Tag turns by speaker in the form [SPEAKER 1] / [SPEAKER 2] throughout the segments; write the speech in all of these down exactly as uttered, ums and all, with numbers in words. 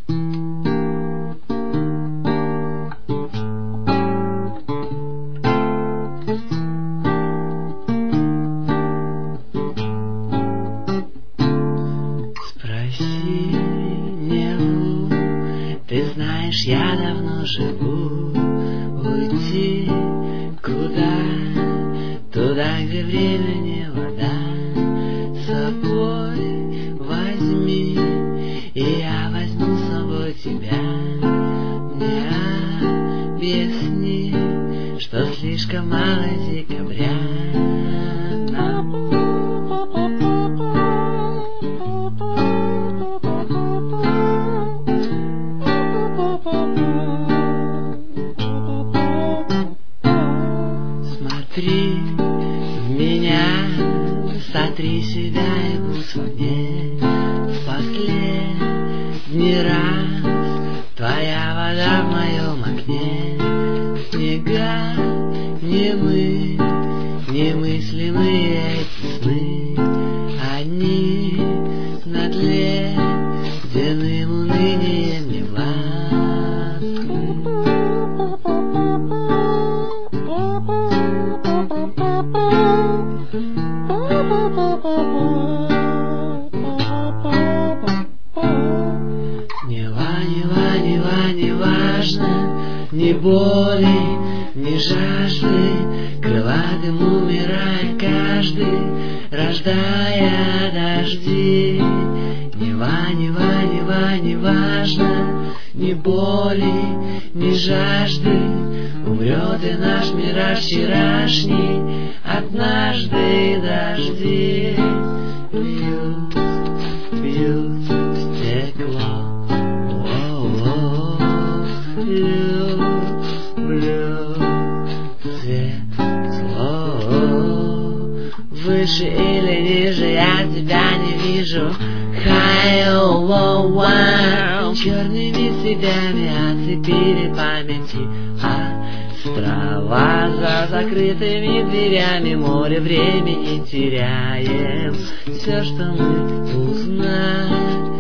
[SPEAKER 1] Ты знаешь, я давно живу. Уйти куда? Туда, где время не вода. С собой возьми, и я возьму с собой тебя. Мне объясни, что слишком мало декабря. Смотри в меня, сотри себя и будь во мне. В последний раз твоя вода в моем окне. Снега немы, немыслимые эти сны. Они над ледяным унынием не властны. Нева, нева, нева, не важно, ни боли, ни жажды. Крылатым умирает каждый, рождая дожди. Нева, нева, нева, не важно, ни боли, ни жажды. Умрет и наш мираж вчерашний, однажды дожди бьют, бьют в стекло. О-о-о, бьют, бьют светло. Выше или ниже я тебя не вижу. Хай-о-о-о, черными цепями оцепили памяти. Острова за закрытыми дверями, море времени теряем. Все, что мы узнаем,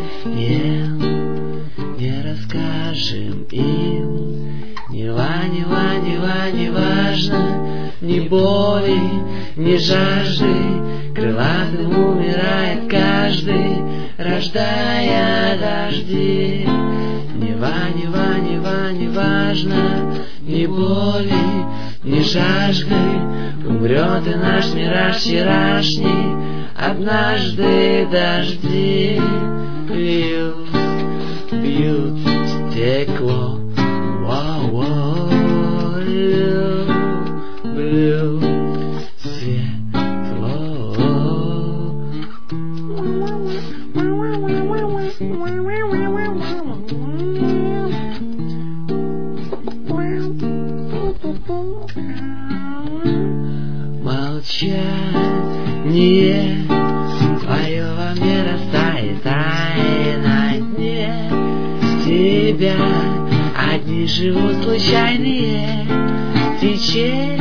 [SPEAKER 1] не расскажем им. Нева, нева, нева, не важно, ни боли, ни жажды. Крылатым умирает каждый, рождая дожди. Нева, нева, нева, не важно, ни боли, ни жажды. Умрет и наш мираж вчерашний, однажды дожди бьют, бьют стекло. Вау-вау, бьют, бьют светло. Молчание твое во мне растает, ай, на дне тебя одни живут случайные течения.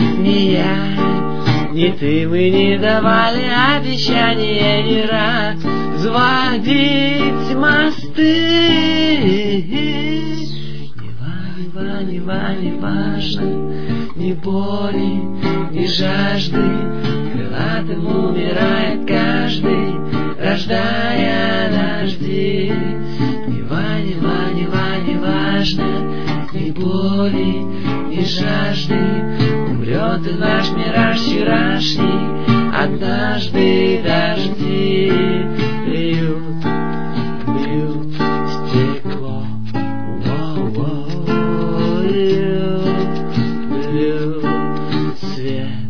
[SPEAKER 1] Ни ты, мы не давали обещания не разводить мосты. Нева, нева, нева, не важно, ни боли, ни жажды. Крылатым умирает каждый, рождая дожди. Нева, нева, нева, не важно, ни боли, ни жажды. Умрет и наш мираж вчерашний, однажды дожди бьют, бьют стекло. Воу-воу, бьют, бьют свет.